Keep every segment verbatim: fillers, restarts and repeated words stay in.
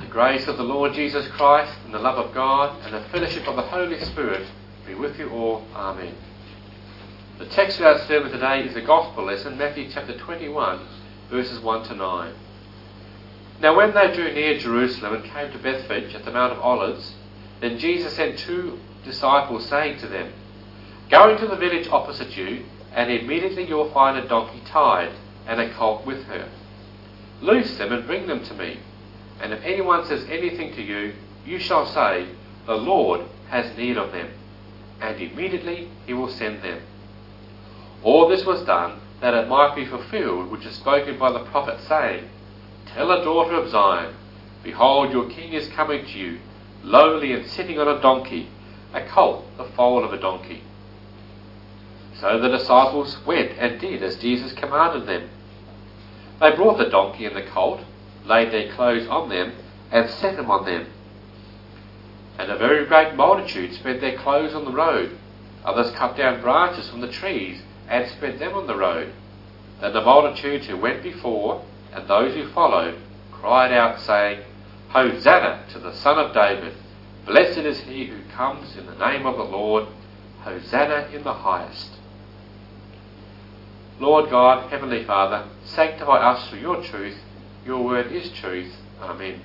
The grace of the Lord Jesus Christ and the love of God and the fellowship of the Holy Spirit be with you all. Amen. The text of our sermon today is the Gospel lesson, Matthew chapter twenty-one, verses one to nine. Now when they drew near Jerusalem and came to Bethphage at the Mount of Olives, then Jesus sent two disciples, saying to them, "Go into the village opposite you, and immediately you will find a donkey tied, and a colt with her. Loose them and bring them to me. And if anyone says anything to you, you shall say, 'The Lord has need of them,' and immediately he will send them." All this was done that it might be fulfilled which is spoken by the prophet, saying, "Tell the daughter of Zion, behold, your king is coming to you, lowly and sitting on a donkey, a colt, the foal of a donkey." So the disciples went and did as Jesus commanded them. They brought the donkey and the colt, laid their clothes on them, and set them on them. And a very great multitude spread their clothes on the road. Others cut down branches from the trees and spread them on the road. Then the multitudes who went before and those who followed cried out, saying, "Hosanna to the Son of David! Blessed is he who comes in the name of the Lord! Hosanna in the highest!" Lord God, Heavenly Father, sanctify us through your truth. Your word is truth. Amen.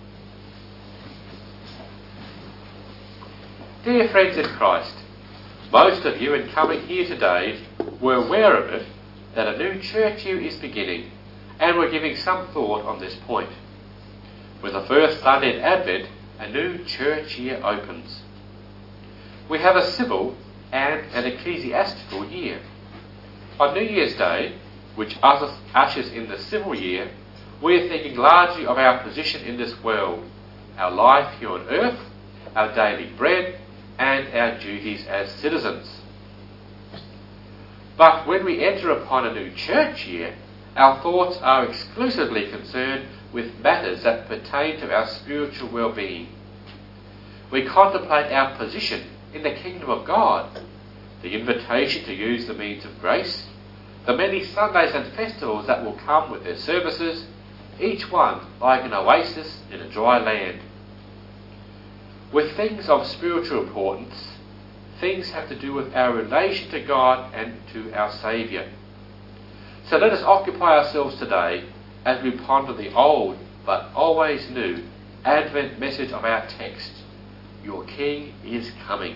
Dear friends in Christ, most of you in coming here today were aware of it, that a new church year is beginning, and we're giving some thought on this point. With the first Sunday in Advent, a new church year opens. We have a civil and an ecclesiastical year. On New Year's Day, which ushers in the civil year, we are thinking largely of our position in this world, our life here on earth, our daily bread, and our duties as citizens. But when we enter upon a new church year, our thoughts are exclusively concerned with matters that pertain to our spiritual well-being. We contemplate our position in the kingdom of God, the invitation to use the means of grace, the many Sundays and festivals that will come with their services, each one like an oasis in a dry land. With things of spiritual importance, things have to do with our relation to God and to our Saviour. So let us occupy ourselves today as we ponder the old but always new Advent message of our text. Your King is coming.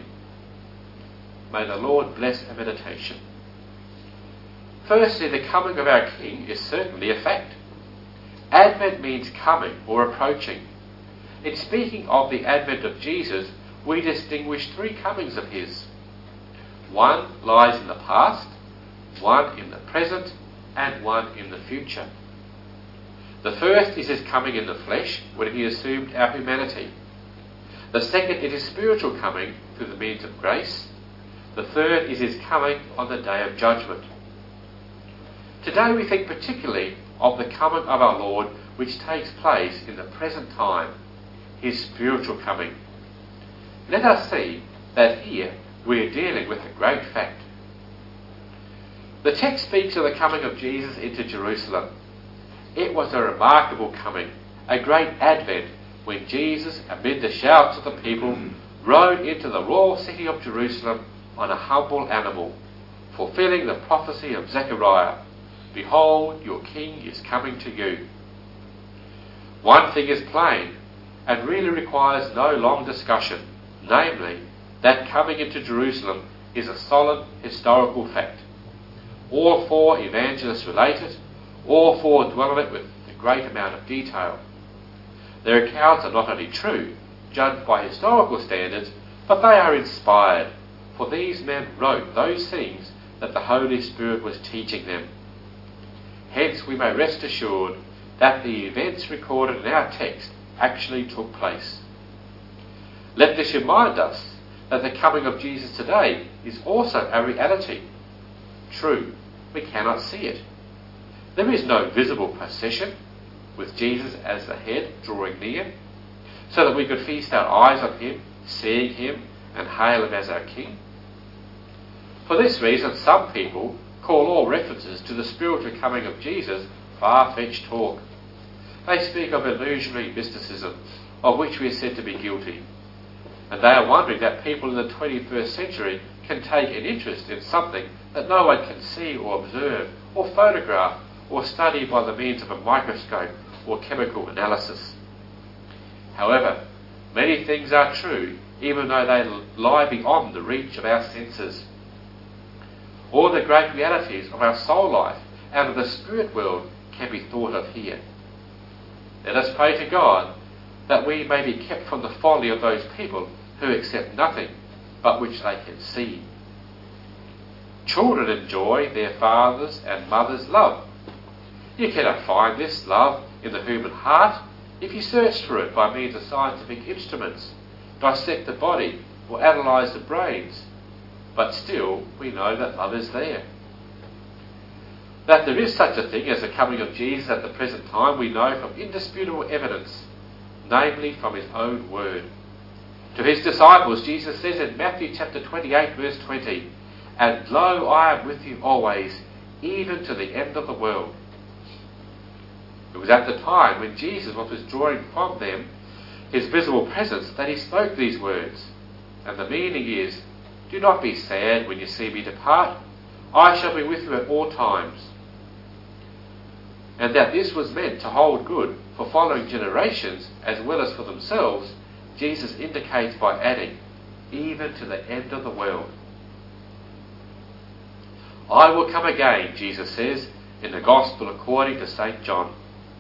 May the Lord bless our meditation. Firstly, the coming of our King is certainly a fact. Advent means coming or approaching. In speaking of the advent of Jesus, we distinguish three comings of his. One lies in the past, one in the present, and one in the future. The first is his coming in the flesh, when he assumed our humanity. The second is his spiritual coming through the means of grace. The third is his coming on the day of judgment. Today we think particularly of the coming of our Lord, which takes place in the present time, his spiritual coming. Let us see that here we are dealing with a great fact. The text speaks of the coming of Jesus into Jerusalem. It was a remarkable coming, a great advent, when Jesus, amid the shouts of the people, rode into the royal city of Jerusalem on a humble animal, fulfilling the prophecy of Zechariah, "Behold, your king is coming to you." One thing is plain, and really requires no long discussion, namely, that coming into Jerusalem is a solid historical fact. All four evangelists relate it, all four dwell on it with a great amount of detail. Their accounts are not only true, judged by historical standards, but they are inspired, for these men wrote those things that the Holy Spirit was teaching them. Hence we may rest assured that the events recorded in our text actually took place. Let this remind us that the coming of Jesus today is also a reality. True, we cannot see it. There is no visible procession with Jesus as the head drawing near, so that we could feast our eyes on him, seeing him, and hail him as our King. For this reason, some people call all references to the spiritual coming of Jesus far-fetched talk. They speak of illusionary mysticism, of which we are said to be guilty. And they are wondering that people in the twenty-first century can take an interest in something that no one can see or observe, or photograph, or study by the means of a microscope or chemical analysis. However, many things are true, even though they lie beyond the reach of our senses. All the great realities of our soul life and of the spirit world can be thought of here. Let us pray to God that we may be kept from the folly of those people who accept nothing but which they can see. Children enjoy their father's and mother's love. You cannot find this love in the human heart if you search for it by means of scientific instruments, dissect the body, or analyse the brains. But still, we know that love is there. That there is such a thing as the coming of Jesus at the present time, we know from indisputable evidence, namely from his own word. To his disciples, Jesus says in Matthew chapter twenty-eight, verse twenty, "And lo, I am with you always, even to the end of the world." It was at the time when Jesus was withdrawing from them his visible presence that he spoke these words. And the meaning is, "Do not be sad when you see me depart. I shall be with you at all times." And that this was meant to hold good for following generations as well as for themselves, Jesus indicates by adding, "even to the end of the world." I will come again, Jesus says in the Gospel according to Saint John.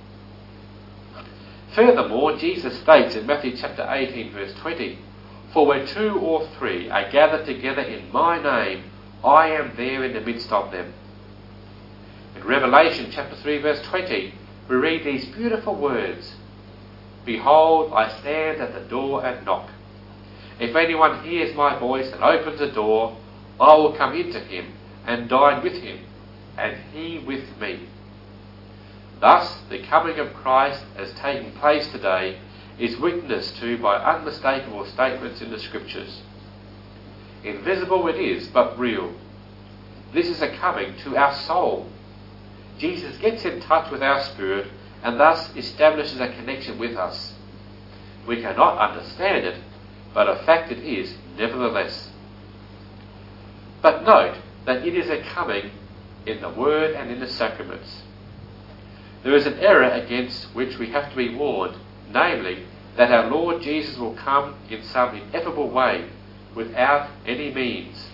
Furthermore, Jesus states in Matthew chapter eighteen, verse twenty, "For where two or three are gathered together in my name, I am there in the midst of them." In Revelation chapter three, verse twenty, we read these beautiful words, "Behold, I stand at the door and knock. If anyone hears my voice and opens the door, I will come into him and dine with him, and he with me." Thus, the coming of Christ as taking place today is witnessed to by unmistakable statements in the Scriptures. Invisible it is, but real. This is a coming to our soul. Jesus gets in touch with our spirit and thus establishes a connection with us. We cannot understand it, but a fact it is nevertheless. But note that it is a coming in the Word and in the sacraments. There is an error against which we have to be warned, namely, that our Lord Jesus will come in some ineffable way, without any means.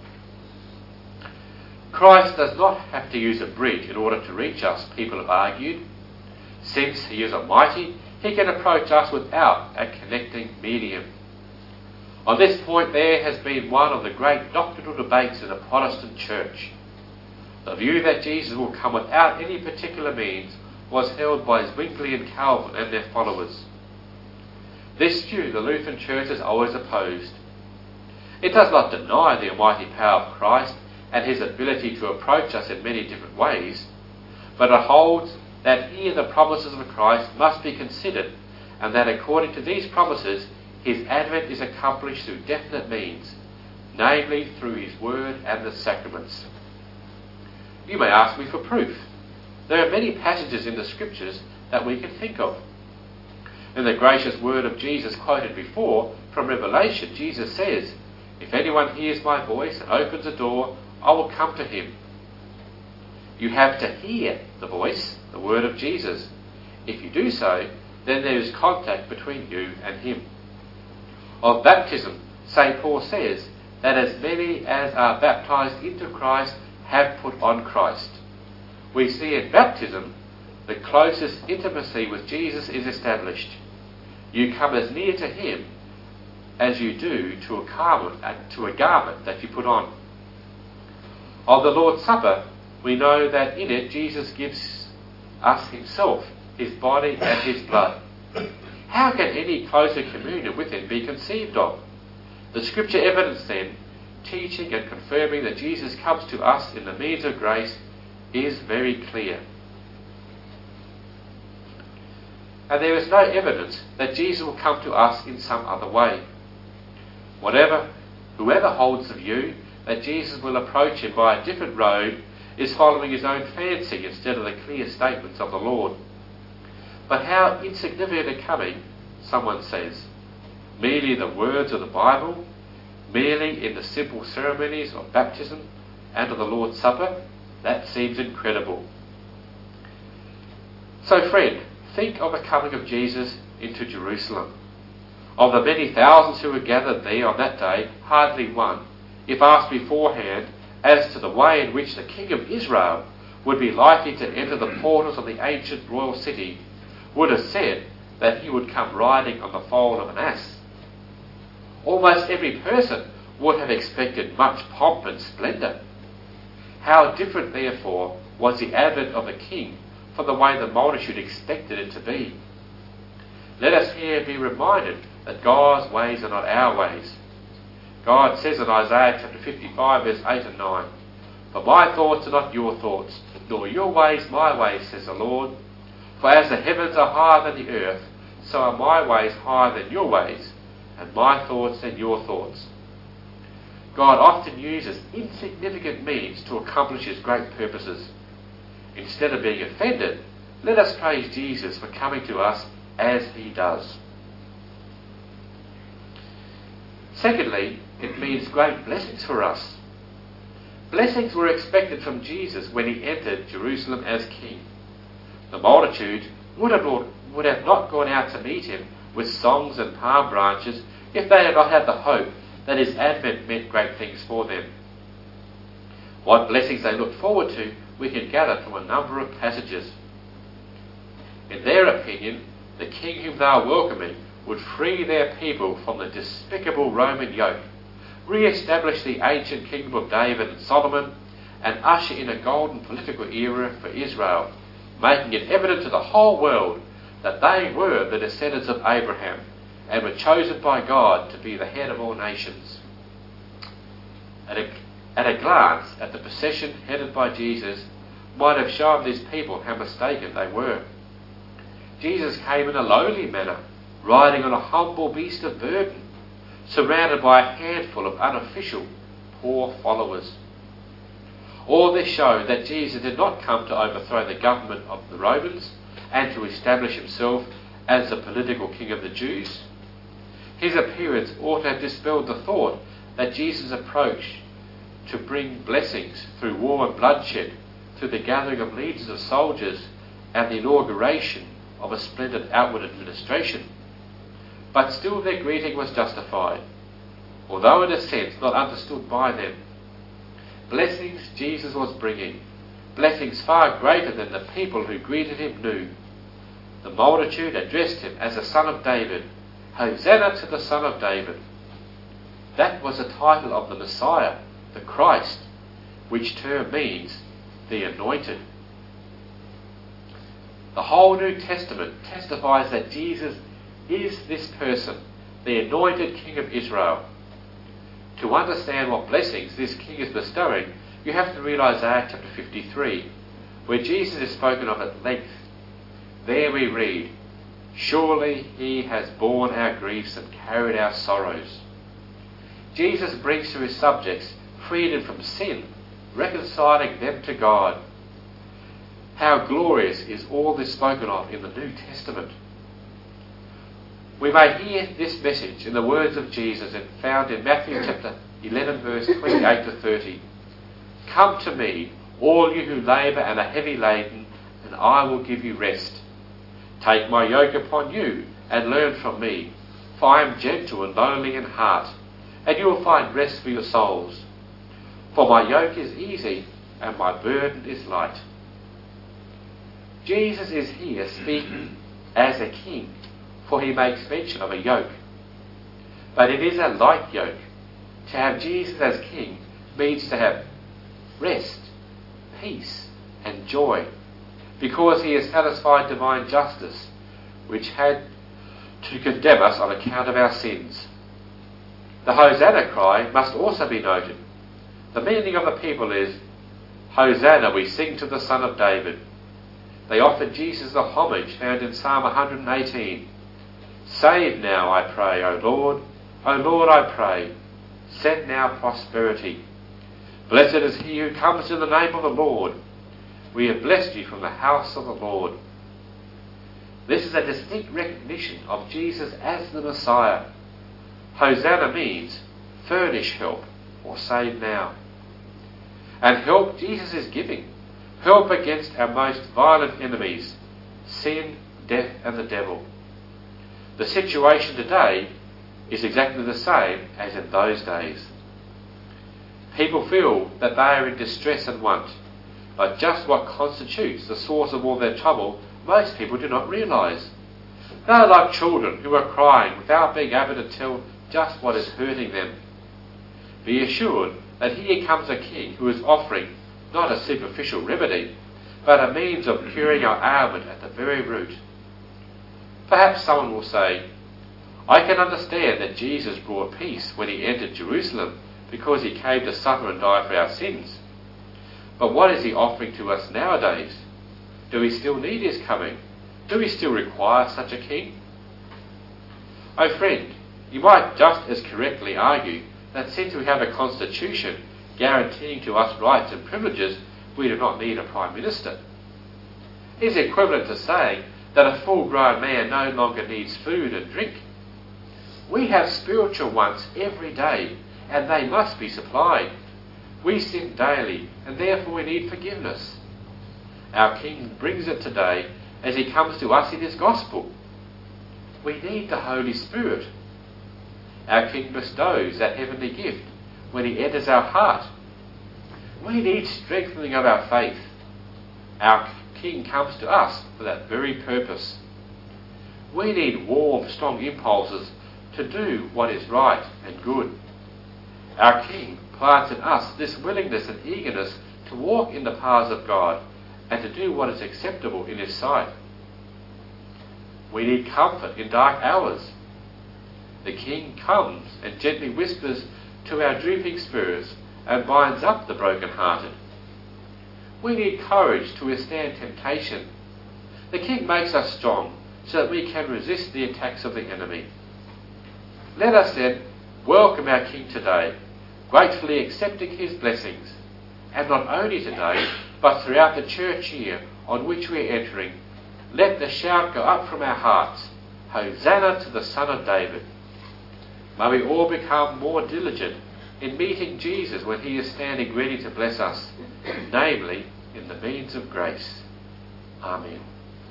Christ does not have to use a bridge in order to reach us, people have argued. Since he is almighty, he can approach us without a connecting medium. On this point there has been one of the great doctrinal debates in the Protestant Church. The view that Jesus will come without any particular means was held by Zwingli and Calvin and their followers. This view the Lutheran Church has always opposed. It does not deny the almighty power of Christ and his ability to approach us in many different ways, but it holds that here the promises of Christ must be considered, and that according to these promises his advent is accomplished through definite means, namely through his word and the sacraments. You may ask me for proof. There are many passages in the Scriptures that we can think of. In the gracious word of Jesus quoted before, from Revelation, Jesus says, "If anyone hears my voice and opens a door, I will come to him." You have to hear the voice, the word of Jesus. If you do so, then there is contact between you and him. Of baptism, Saint Paul says that as many as are baptized into Christ have put on Christ. We see in baptism the closest intimacy with Jesus is established. You come as near to him as you do to a garment, to a garment that you put on. Of the Lord's Supper, we know that in it Jesus gives us himself, his body and his blood. How can any closer communion with him be conceived of? The Scripture evidence then, teaching and confirming that Jesus comes to us in the means of grace, is very clear. And there is no evidence that Jesus will come to us in some other way. Whatever, whoever holds the view that Jesus will approach him by a different road is following his own fancy instead of the clear statements of the Lord. But how insignificant a coming, someone says. Merely the words of the Bible, merely in the simple ceremonies of baptism and of the Lord's Supper, that seems incredible. So friend, think of the coming of Jesus into Jerusalem. Of the many thousands who were gathered there on that day, hardly one, if asked beforehand as to the way in which the King of Israel would be likely to enter the portals of the ancient royal city, would have said that he would come riding on the foal of an ass. Almost every person would have expected much pomp and splendour. How different, therefore, was the advent of the King from the way the multitude expected it to be. Let us here be reminded that God's ways are not our ways. God says in Isaiah chapter fifty-five, verse eight and nine, "For my thoughts are not your thoughts, nor your ways my ways, says the Lord. For as the heavens are higher than the earth, so are my ways higher than your ways, and my thoughts than your thoughts." God often uses insignificant means to accomplish his great purposes. Instead of being offended, let us praise Jesus for coming to us as he does. Secondly, it means great blessings for us. Blessings were expected from Jesus when he entered Jerusalem as king. The multitude would have, would have not gone out to meet him with songs and palm branches if they had not had the hope that his advent meant great things for them. What blessings they looked forward to we can gather from a number of passages. In their opinion, the king whom they are welcoming would free their people from the despicable Roman yoke, re-establish the ancient kingdom of David and Solomon, and usher in a golden political era for Israel, making it evident to the whole world that they were the descendants of Abraham and were chosen by God to be the head of all nations. At a, at a glance at the procession headed by Jesus might have shown these people how mistaken they were. Jesus came in a lowly manner, riding on a humble beast of burden, surrounded by a handful of unofficial, poor followers. All this showed that Jesus did not come to overthrow the government of the Romans and to establish himself as the political king of the Jews. His appearance ought to have dispelled the thought that Jesus' approach to bring blessings through war and bloodshed, through the gathering of legions of soldiers and the inauguration of a splendid outward administration. But still their greeting was justified, although in a sense not understood by them. Blessings Jesus was bringing, blessings far greater than the people who greeted him knew. The multitude addressed him as the Son of David. Hosanna to the Son of David. That was the title of the Messiah, the Christ, which term means the Anointed. The whole New Testament testifies that Jesus is this person, the anointed King of Israel. To understand what blessings this King is bestowing, you have to read Isaiah chapter fifty-three, where Jesus is spoken of at length. There we read, "Surely he has borne our griefs and carried our sorrows." Jesus brings to his subjects freedom from sin, reconciling them to God. How glorious is all this spoken of in the New Testament. We may hear this message in the words of Jesus and found in Matthew chapter eleven, verse twenty-eight to thirty. "Come to me, all you who labour and are heavy laden, and I will give you rest. Take my yoke upon you and learn from me, for I am gentle and lowly in heart, and you will find rest for your souls. For my yoke is easy and my burden is light." Jesus is here speaking as a king, for he makes mention of a yoke. But it is a light yoke. To have Jesus as king means to have rest, peace, and joy, because he has satisfied divine justice, which had to condemn us on account of our sins. The Hosanna cry must also be noted. The meaning of the people is, "Hosanna, we sing to the Son of David." They offered Jesus the homage found in Psalm one hundred eighteen. "Save now, I pray, O Lord. O Lord, I pray. Send now prosperity. Blessed is he who comes in the name of the Lord. We have blessed you from the house of the Lord." This is a distinct recognition of Jesus as the Messiah. Hosanna means furnish help or save now. And help Jesus is giving. Help against our most violent enemies, sin, death and the devil. The situation today is exactly the same as in those days. People feel that they are in distress and want, but just what constitutes the source of all their trouble, most people do not realise. They are like children who are crying without being able to tell just what is hurting them. Be assured that here comes a king who is offering not a superficial remedy, but a means of curing our ailment at the very root. Perhaps someone will say, I can understand that Jesus brought peace when he entered Jerusalem because he came to suffer and die for our sins. But what is he offering to us nowadays? Do we still need his coming? Do we still require such a king? Oh friend, you might just as correctly argue that since we have a constitution guaranteeing to us rights and privileges, we do not need a prime minister. It is equivalent to saying that a full-grown man no longer needs food and drink. We have spiritual wants every day, and they must be supplied. We sin daily, and therefore we need forgiveness. Our King brings it today as he comes to us in his gospel. We need the Holy Spirit. Our King bestows that heavenly gift when he enters our heart. We need strengthening of our faith. Our King comes to us for that very purpose. We need warm, strong impulses to do what is right and good. Our King plants in us this willingness and eagerness to walk in the paths of God and to do what is acceptable in his sight. We need comfort in dark hours. The King comes and gently whispers to our drooping spirits and binds up the broken-hearted. We need courage to withstand temptation. The King makes us strong so that we can resist the attacks of the enemy. Let us then welcome our King today, gratefully accepting his blessings, and not only today, but throughout the church year on which we are entering. Let the shout go up from our hearts, Hosanna to the Son of David. May we all become more diligent in meeting Jesus when he is standing ready to bless us, namely in the means of grace. Amen.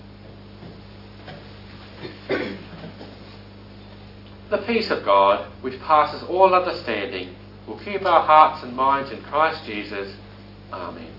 The peace of God, which passes all understanding, will keep our hearts and minds in Christ Jesus. Amen.